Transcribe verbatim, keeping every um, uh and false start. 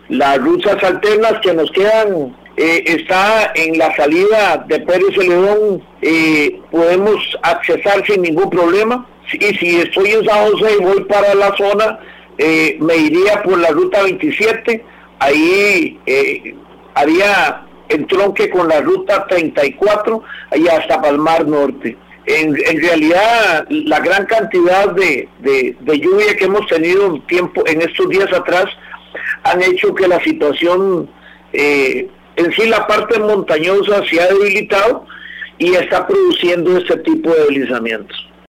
Las rutas alternas que nos quedan eh, está en la salida de Pérez Celedón, eh, podemos accesar sin ningún problema. Y si estoy en San José y voy para la zona, eh, me iría por la ruta veintisiete, ahí eh, haría entronque con la ruta treinta y cuatro, y hasta Palmar Norte. En, en realidad, la gran cantidad de, de, de lluvia que hemos tenido tiempo en estos días atrás han hecho que la situación, eh, en sí la parte montañosa se ha debilitado y está produciendo este tipo de deslizamientos.